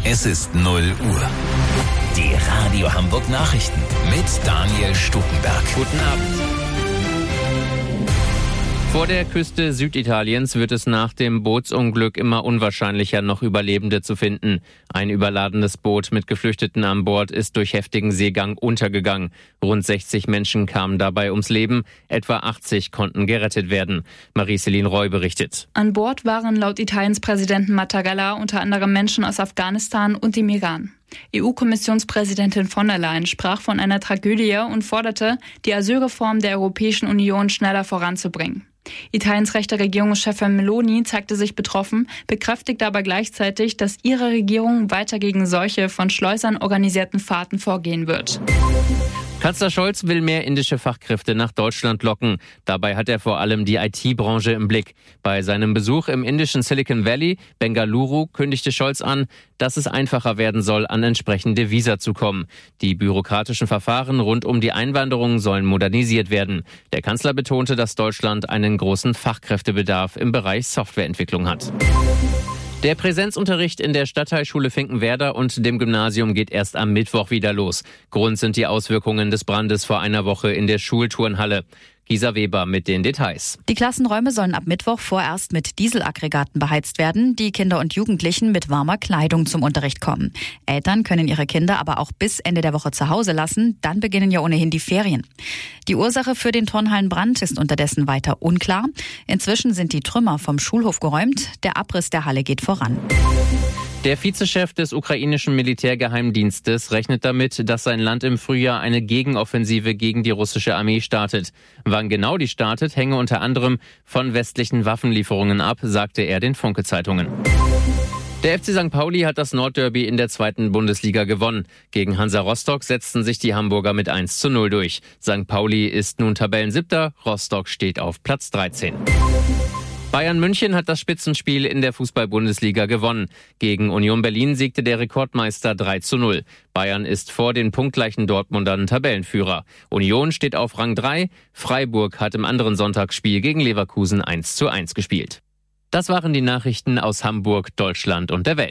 Es ist 0 Uhr. Die Radio Hamburg Nachrichten mit Daniel Stukenberg. Guten Abend. Vor der Küste Süditaliens wird es nach dem Bootsunglück immer unwahrscheinlicher, noch Überlebende zu finden. Ein überladenes Boot mit Geflüchteten an Bord ist durch heftigen Seegang untergegangen. Rund 60 Menschen kamen dabei ums Leben, etwa 80 konnten gerettet werden. Marie-Céline Roy berichtet. An Bord waren laut Italiens Präsidenten Mattarella unter anderem Menschen aus Afghanistan und dem Iran. EU-Kommissionspräsidentin von der Leyen sprach von einer Tragödie und forderte, die Asylreform der Europäischen Union schneller voranzubringen. Italiens rechte Regierungschefin Meloni zeigte sich betroffen, bekräftigte aber gleichzeitig, dass ihre Regierung weiter gegen solche von Schleusern organisierten Fahrten vorgehen wird. Kanzler Scholz will mehr indische Fachkräfte nach Deutschland locken. Dabei hat er vor allem die IT-Branche im Blick. Bei seinem Besuch im indischen Silicon Valley, Bengaluru, kündigte Scholz an, dass es einfacher werden soll, an entsprechende Visa zu kommen. Die bürokratischen Verfahren rund um die Einwanderung sollen modernisiert werden. Der Kanzler betonte, dass Deutschland einen großen Fachkräftebedarf im Bereich Softwareentwicklung hat. Der Präsenzunterricht in der Stadtteilschule Finkenwerder und dem Gymnasium geht erst am Mittwoch wieder los. Grund sind die Auswirkungen des Brandes vor einer Woche in der Schulturnhalle. Gisa Weber mit den Details. Die Klassenräume sollen ab Mittwoch vorerst mit Dieselaggregaten beheizt werden. Die Kinder und Jugendlichen mit warmer Kleidung zum Unterricht kommen. Eltern können ihre Kinder aber auch bis Ende der Woche zu Hause lassen. Dann beginnen ja ohnehin die Ferien. Die Ursache für den Turnhallenbrand ist unterdessen weiter unklar. Inzwischen sind die Trümmer vom Schulhof geräumt. Der Abriss der Halle geht voran. Der Vizechef des ukrainischen Militärgeheimdienstes rechnet damit, dass sein Land im Frühjahr eine Gegenoffensive gegen die russische Armee startet. Wann genau die startet, hänge unter anderem von westlichen Waffenlieferungen ab, sagte er den Funke-Zeitungen. Der FC St. Pauli hat das Nordderby in der 2. Bundesliga gewonnen. Gegen Hansa Rostock setzten sich die Hamburger mit 1:0 durch. St. Pauli ist nun Tabellensiebter, Rostock steht auf Platz 13. Bayern München hat das Spitzenspiel in der Fußball-Bundesliga gewonnen. Gegen Union Berlin siegte der Rekordmeister 3:0. Bayern ist vor den punktgleichen Dortmundern Tabellenführer. Union steht auf Rang 3. Freiburg hat im anderen Sonntagsspiel gegen Leverkusen 1:1 gespielt. Das waren die Nachrichten aus Hamburg, Deutschland und der Welt.